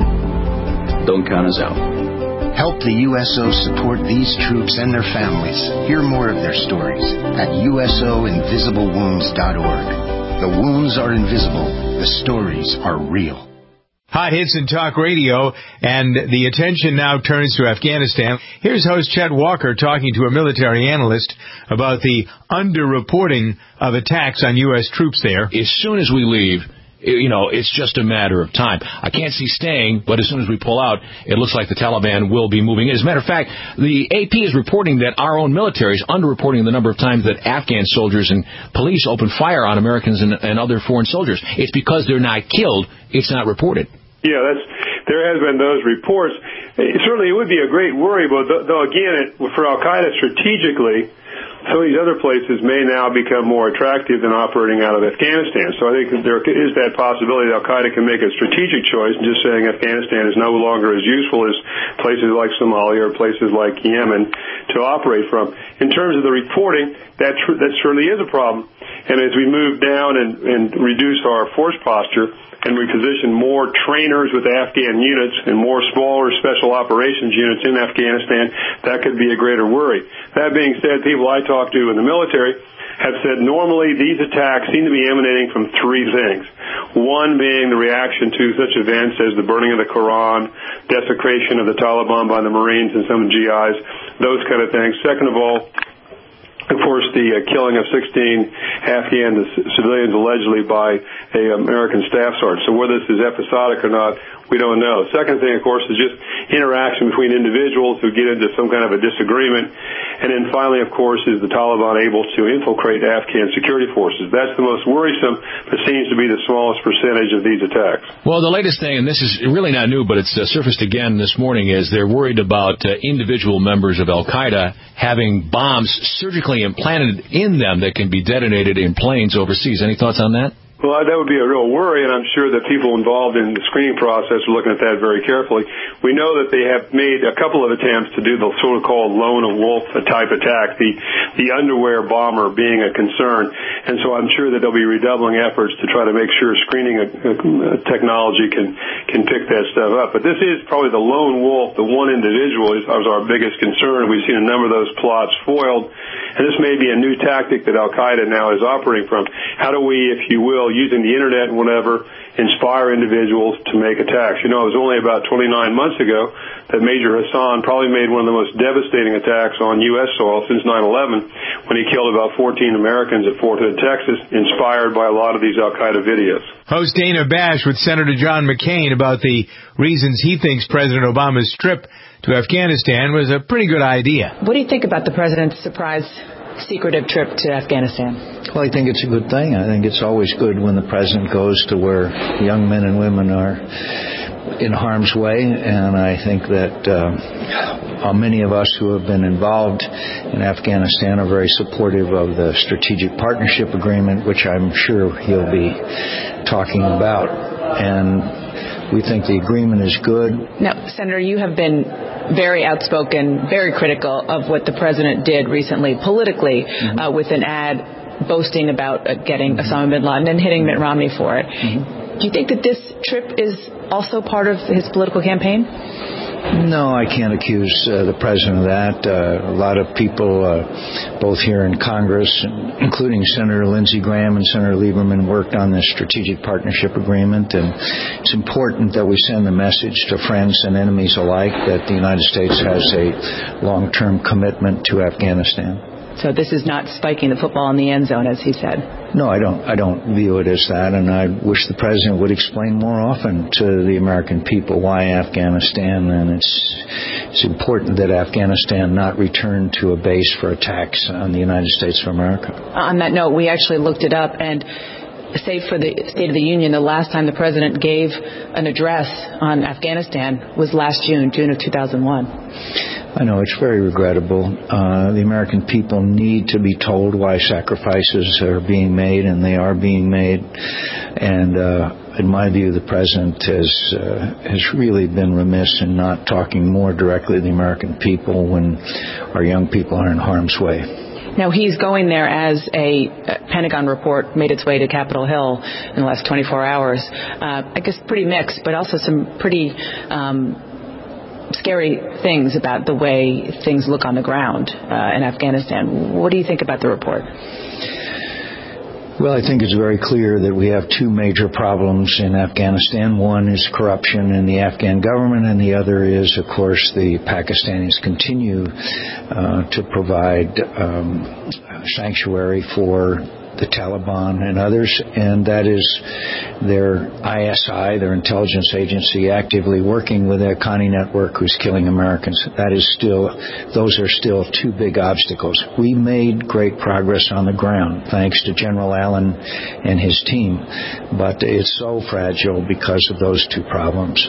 and don't count us out. Help the U S O support these troops and their families. Hear more of their stories at U S O invisible wounds dot org. The wounds are invisible. The stories are real. Hot Hits and Talk Radio, and the attention now turns to Afghanistan. Here's host Chet Walker talking to a military analyst about the underreporting of attacks on U S troops there. As soon as we leave, you know, it's just a matter of time. I can't see staying, but as soon as we pull out, it looks like the Taliban will be moving in. As a matter of fact, the A P is reporting that our own military is underreporting the number of times that Afghan soldiers and police open fire on Americans and, and other foreign soldiers. It's because they're not killed. It's not reported. Yeah, that's there has been those reports. It, certainly, it would be a great worry, but th- though again, it, for Al Qaeda strategically, some of these other places may now become more attractive than operating out of Afghanistan. So I think that there is that possibility that Al Qaeda can make a strategic choice, and just saying Afghanistan is no longer as useful as places like Somalia or places like Yemen to operate from. In terms of the reporting, that tr- that certainly is a problem. And as we move down and, and reduce our force posture, and we position more trainers with Afghan units and more smaller special operations units in Afghanistan, that could be a greater worry. That being said, people I talk to in the military have said normally these attacks seem to be emanating from three things. One being the reaction to such events as the burning of the Quran, desecration of the Taliban by the Marines and some G Is, those kind of things. Second of all, of course, the uh, killing of sixteen Afghan civilians allegedly by a American staff sergeant. So whether this is episodic or not, we don't know. Second thing, of course, is just interaction between individuals who get into some kind of a disagreement. And then finally, of course, is the Taliban able to infiltrate Afghan security forces. That's the most worrisome, but seems to be the smallest percentage of these attacks. Well, the latest thing, and this is really not new, but it's uh, surfaced again this morning, is they're worried about uh, individual members of Al-Qaeda having bombs surgically implanted in them that can be detonated in planes overseas. Any thoughts on that? Well, that would be a real worry, and I'm sure that people involved in the screening process are looking at that very carefully. We know that they have made a couple of attempts to do the so-called lone wolf type attack, the the underwear bomber being a concern, and so I'm sure that they'll be redoubling efforts to try to make sure screening technology can can pick that stuff up. But this is probably the lone wolf, the one individual is, is our biggest concern. We've seen a number of those plots foiled, and this may be a new tactic that Al-Qaeda now is operating from. How do we, if you will, using the internet and whatever, inspire individuals to make attacks? You know, it was only about twenty-nine months ago that Major Hassan probably made one of the most devastating attacks on U S soil since nine eleven when he killed about fourteen Americans at Fort Hood, Texas, inspired by a lot of these Al-Qaeda videos. Host Dana Bash with Senator John McCain about the reasons he thinks President Obama's trip to Afghanistan was a pretty good idea. What do you think about the president's surprise secretive trip to Afghanistan? Well, I think it's a good thing. I think it's always good when the president goes to where young men and women are in harm's way, and I think that uh, many of us who have been involved in Afghanistan are very supportive of the Strategic Partnership Agreement, which I'm sure he'll be talking about, and we think the agreement is good. Now, Senator, you have been very outspoken, very critical of what the president did recently politically mm-hmm. uh, with an ad boasting about uh, getting mm-hmm. Osama bin Laden and hitting Mitt Romney for it. Mm-hmm. Do you think that this trip is also part of his political campaign? No, I can't accuse uh, the president of that. Uh, a lot of people, uh, both here in Congress, including Senator Lindsey Graham and Senator Lieberman, worked on this strategic partnership agreement, and it's important that we send the message to friends and enemies alike that the United States has a long-term commitment to Afghanistan. So this is not spiking the football in the end zone, as he said. No, I don't. I don't view it as that, and I wish the president would explain more often to the American people why Afghanistan. And it's it's important that Afghanistan not return to a base for attacks on the United States of America. On that note, we actually looked it up, and save for the State of the Union, the last time the president gave an address on Afghanistan was last June, June of two thousand one. I know, it's very regrettable. Uh, the American people need to be told why sacrifices are being made, and they are being made. And uh, in my view, the president has uh, has really been remiss in not talking more directly to the American people when our young people are in harm's way. Now, he's going there as a Pentagon report made its way to Capitol Hill in the last twenty-four hours. Uh, I guess pretty mixed, but also some pretty um, scary things about the way things look on the ground uh, in Afghanistan. What do you think about the report? Well, I think it's very clear that we have two major problems in Afghanistan. One is corruption in the Afghan government, and the other is, of course, the Pakistanis continue uh, to provide um, sanctuary for the Taliban and others, and that is their I S I, their intelligence agency, actively working with the Haqqani network who's killing Americans. That is still, those are still two big obstacles. We made great progress on the ground, thanks to General Allen and his team, but it's so fragile because of those two problems.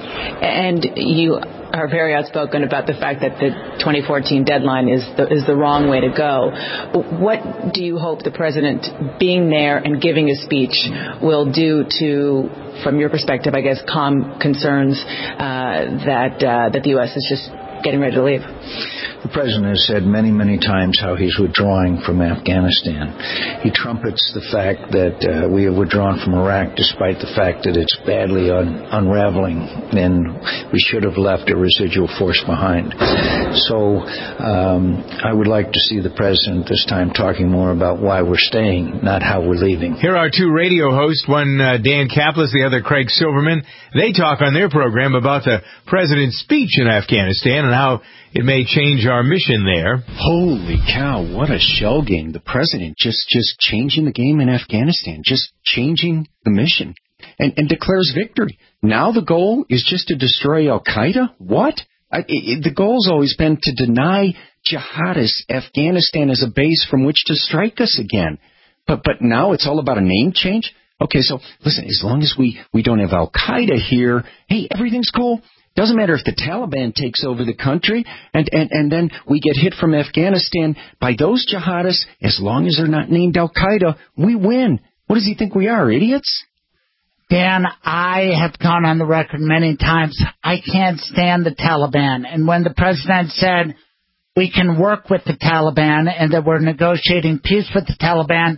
And you are very outspoken about the fact that the twenty fourteen deadline is the, is the wrong way to go. What do you hope the president being there and giving a speech will do to, from your perspective, I guess, calm concerns uh, that uh, that the U S is just getting ready to leave? The president has said many, many times how he's withdrawing from Afghanistan. He trumpets the fact that uh, we have withdrawn from Iraq despite the fact that it's badly un- unraveling and we should have left a residual force behind. So um, I would like to see the president this time talking more about why we're staying, not how we're leaving. Here are two radio hosts, one uh, Dan Kaplan, the other Craig Silverman. They talk on their program about the president's speech in Afghanistan and how it may change our mission there. Holy cow, what a shell game. The president just, just changing the game in Afghanistan, just changing the mission, and, and declares victory. Now the goal is just to destroy Al-Qaeda? What? I, it, the goal's always been to deny jihadists Afghanistan as a base from which to strike us again. But but now it's all about a name change? Okay, so listen, as long as we, we don't have Al-Qaeda here, hey, everything's cool. Doesn't matter if the Taliban takes over the country and, and, and then we get hit from Afghanistan by those jihadists. As long as they're not named Al-Qaeda, we win. What does he think we are, idiots? Dan, I have gone on the record many times. I can't stand the Taliban. And when the president said we can work with the Taliban and that we're negotiating peace with the Taliban,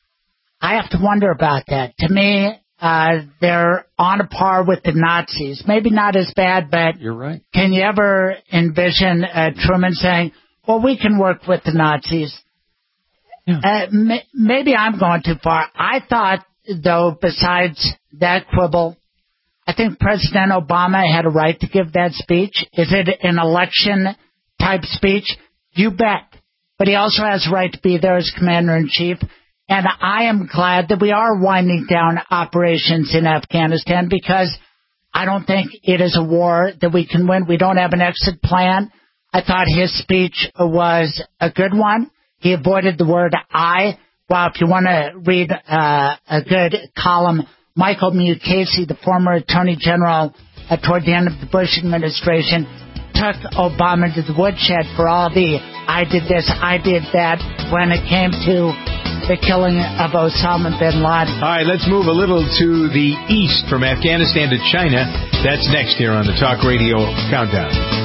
I have to wonder about that. To me, Uh, they're on a par with the Nazis. Maybe not as bad, but you're right. Can you ever envision uh, Truman saying, well, we can work with the Nazis? Yeah. Uh, m- maybe I'm going too far. I thought, though, besides that quibble, I think President Obama had a right to give that speech. Is it an election-type speech? You bet. But he also has a right to be there as commander-in-chief. And I am glad that we are winding down operations in Afghanistan because I don't think it is a war that we can win. We don't have an exit plan. I thought his speech was a good one. He avoided the word I. Well, if you want to read uh, a good column, Michael Mukasey, the former Attorney General uh, toward the end of the Bush administration, took Obama to the woodshed for all the I did this, I did that when it came to the killing of Osama bin Laden. All right, let's move a little to the east from Afghanistan to China. That's next here on the Talk Radio Countdown.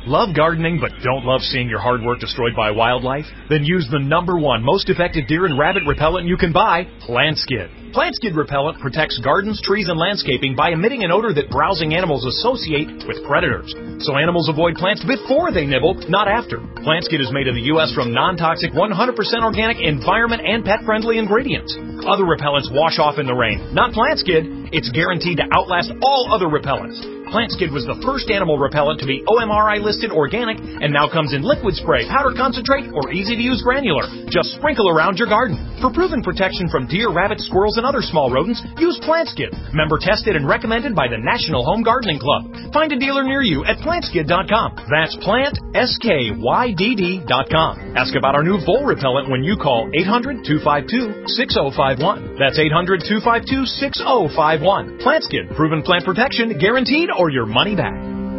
Love gardening but don't love seeing your hard work destroyed by wildlife? Then use the number one most effective deer and rabbit repellent you can buy, PlantSkid. PlantSkid repellent protects gardens, trees, and landscaping by emitting an odor that browsing animals associate with predators. So animals avoid plants before they nibble, not after. PlantSkid is made in the U S from non-toxic, one hundred percent organic, environment, and pet-friendly ingredients. Other repellents wash off in the rain. Not PlantSkid. It's guaranteed to outlast all other repellents. PlantSkid was the first animal repellent to be O M R I listed organic and now comes in liquid spray, powder concentrate, or easy-to-use granular. Just sprinkle around your garden. For proven protection from deer, rabbits, squirrels, and other small rodents, use PlantSkid. Member tested and recommended by the National Home Gardening Club. Find a dealer near you at plant skid dot com. That's plant, S K Y D D dot com. Ask about our new vole repellent when you call eight hundred, two five two, six oh five one. That's eight hundred, two five two, six oh five one. PlantSkid. Proven plant protection, guaranteed or your money back.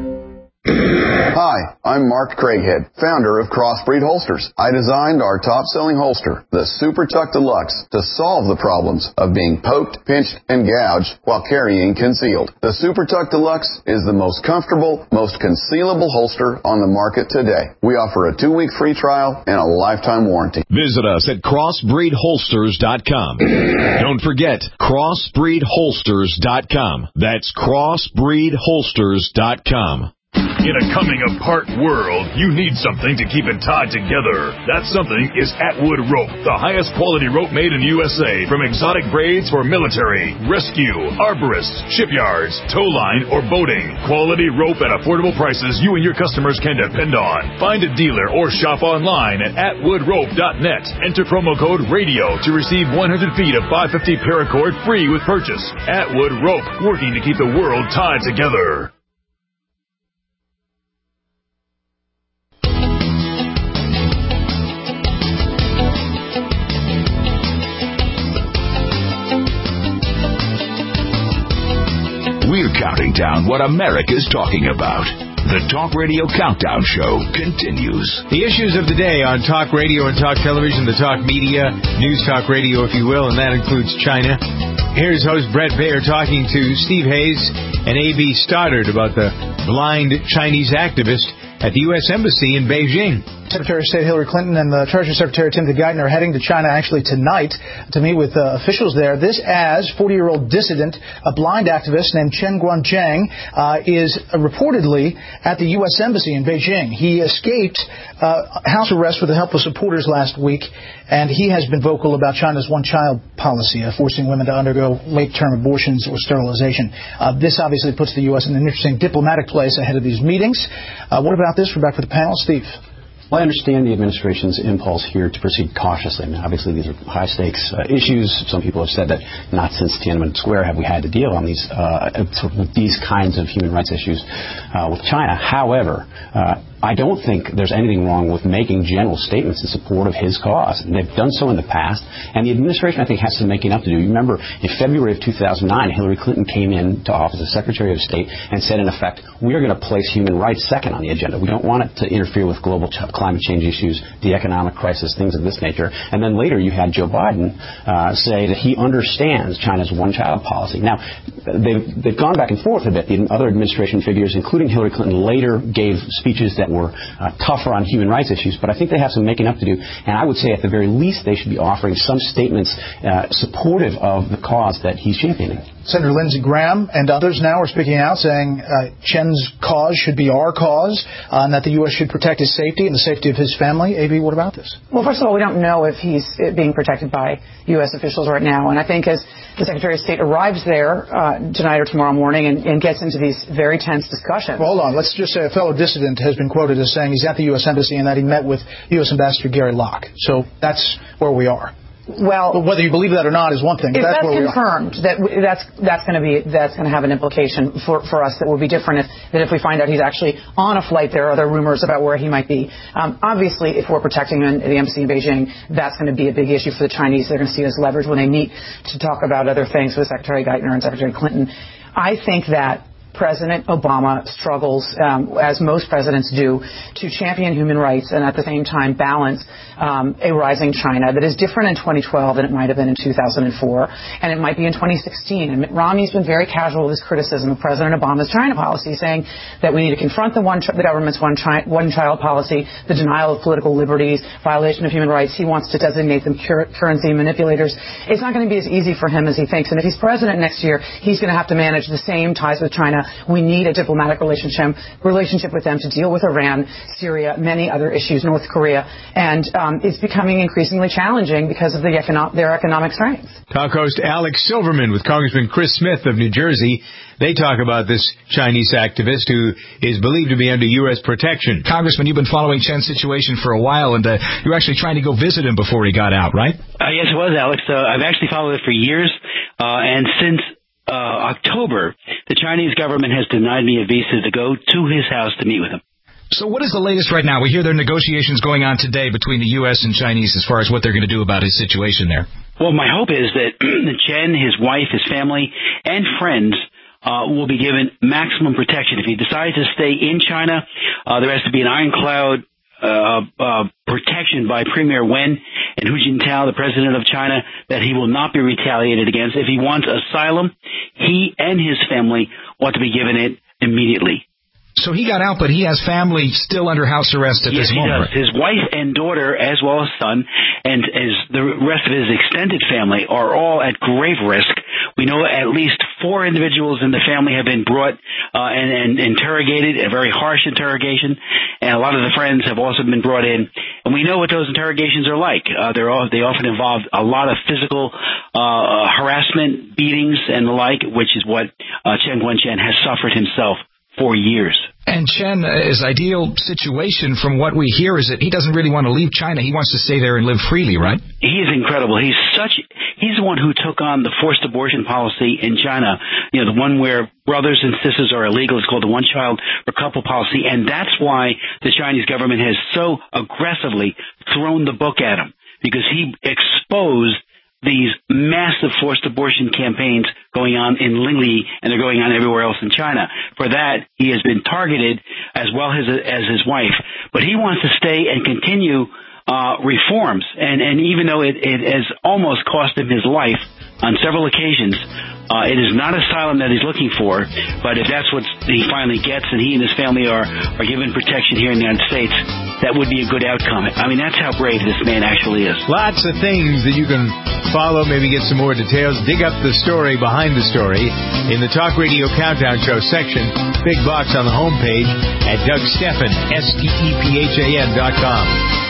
Hi, I'm Mark Craighead, founder of Crossbreed Holsters. I designed our top-selling holster, the Super Tuck Deluxe, to solve the problems of being poked, pinched, and gouged while carrying concealed. The Super Tuck Deluxe is the most comfortable, most concealable holster on the market today. We offer a two-week free trial and a lifetime warranty. Visit us at crossbreed holsters dot com. Don't forget, crossbreed holsters dot com. That's crossbreed holsters dot com. In a coming-apart world, you need something to keep it tied together. That something is Atwood Rope, the highest quality rope made in U S A, from exotic braids for military, rescue, arborists, shipyards, tow line, or boating. Quality rope at affordable prices you and your customers can depend on. Find a dealer or shop online at atwood rope dot net. Enter promo code RADIO to receive one hundred feet of five fifty paracord free with purchase. Atwood Rope, working to keep the world tied together. We're counting down what America's talking about. The Talk Radio Countdown Show continues. The issues of the day on Talk Radio and Talk Television, the Talk Media, News Talk Radio, if you will, and that includes China. Here's host Brett Baer talking to Steve Hayes and A B Stoddard about the blind Chinese activist at the U S Embassy in Beijing. Secretary of State Hillary Clinton and the Treasury Secretary Timothy Geithner are heading to China actually tonight to meet with uh, officials there. This as forty-year-old dissident, a blind activist named Chen Guangcheng, uh, is uh, reportedly at the U S Embassy in Beijing. He escaped uh, house arrest with the help of supporters last week, and he has been vocal about China's one-child policy, uh, forcing women to undergo late-term abortions or sterilization. Uh, this obviously puts the U S in an interesting diplomatic place ahead of these meetings. Uh, what about this? We're back with the panel. Steve. Well, I understand the administration's impulse here to proceed cautiously. I mean, obviously, these are high-stakes uh, issues. Some people have said that not since Tiananmen Square have we had to deal on these uh, with these kinds of human rights issues uh, with China. However, uh, I don't think there's anything wrong with making general statements in support of his cause. And they've done so in the past. And the administration, I think, has some making up to do. You remember, in February of two thousand nine, Hillary Clinton came into office as Secretary of State and said, in effect, we are going to place human rights second on the agenda. We don't want it to interfere with global ch- climate change issues, the economic crisis, things of this nature. And then later you had Joe Biden uh, say that he understands China's one-child policy. Now, they've, they've gone back and forth a bit. The other administration figures, including Hillary Clinton, later gave speeches that were uh, tougher on human rights issues, but I think they have some making up to do. And I would say at the very least they should be offering some statements uh, supportive of the cause that he's championing. Senator Lindsey Graham and others now are speaking out saying uh, Chen's cause should be our cause uh, and that the U S should protect his safety and the safety of his family. A B, what about this? Well, first of all, we don't know if he's being protected by U S officials right now. And I think as the Secretary of State arrives there uh, tonight or tomorrow morning and, and gets into these very tense discussions. Well, hold on. Let's just say a fellow dissident has been quoted as saying he's at the U S Embassy and that he met with U S Ambassador Gary Locke. So that's where we are. Well, but whether you believe that or not is one thing. If that's, that's where confirmed, we are. that that's that's going to be that's going to have an implication for, for us that will be different if, than if we find out he's actually on a flight. There are other rumors about where he might be. Um, obviously, if we're protecting him at the embassy in Beijing, that's going to be a big issue for the Chinese. They're going to see it as leverage when they meet to talk about other things with Secretary Geithner and Secretary Clinton. I think that President Obama struggles, um, as most presidents do, to champion human rights and at the same time balance um, a rising China that is different in twenty twelve than it might have been in two thousand four, and it might be in twenty sixteen. And Mitt Romney's been very casual with his criticism of President Obama's China policy, saying that we need to confront the, one, the government's one-child one child policy, the denial of political liberties, violation of human rights. He wants to designate them cur- currency manipulators. It's not going to be as easy for him as he thinks. And if he's president next year, he's going to have to manage the same ties with China. We need a diplomatic relationship relationship with them to deal with Iran, Syria, many other issues, North Korea, and um, it's becoming increasingly challenging because of the econo- their economic strength. Talk host Alex Silverman with Congressman Chris Smith of New Jersey. They talk about this Chinese activist who is believed to be under U S protection. Congressman, you've been following Chen's situation for a while, and uh, you were actually trying to go visit him before he got out, right? Uh, yes, it was, Alex. Uh, I've actually followed it for years, uh, and since Uh, October, the Chinese government has denied me a visa to go to his house to meet with him. So what is the latest right now? We hear there are negotiations going on today between the U S and Chinese as far as what they're going to do about his situation there. Well, my hope is that Chen, his wife, his family, and friends uh, will be given maximum protection. If he decides to stay in China, uh, there has to be an ironclad Uh, uh, protection by Premier Wen and Hu Jintao, the president of China, that he will not be retaliated against. If he wants asylum, he and his family ought to be given it immediately. So he got out, but he has family still under house arrest at yes, this moment. Yes, he does. His wife and daughter, as well as son, and as the rest of his extended family are all at grave risk. We know at least four individuals in the family have been brought uh, and, and interrogated, a very harsh interrogation, and a lot of the friends have also been brought in. And we know what those interrogations are like. Uh, they're all, they often involve a lot of physical uh, harassment, beatings, and the like, which is what uh, Chen Guangcheng has suffered himself for years. And Chen, uh, his ideal situation, from what we hear, is that he doesn't really want to leave China. He wants to stay there and live freely, right? He is incredible. He's such. He's the one who took on the forced abortion policy in China. You know, the one where brothers and sisters are illegal. It's called the one-child per couple policy, and that's why the Chinese government has so aggressively thrown the book at him, because he exposed these massive forced abortion campaigns going on in Lingli, and they're going on everywhere else in China. For that, he has been targeted, as well as, as his wife. But he wants to stay and continue uh, reforms. And, and even though it, it has almost cost him his life on several occasions, uh, it is not asylum that he's looking for. But if that's what he finally gets, and he and his family are, are given protection here in the United States, that would be a good outcome. I mean, that's how brave this man actually is. Lots of things that you can follow, maybe get some more details, dig up the story behind the story in the Talk Radio Countdown Show section, big box on the homepage at Doug Stephan, S T E P H A N dot com.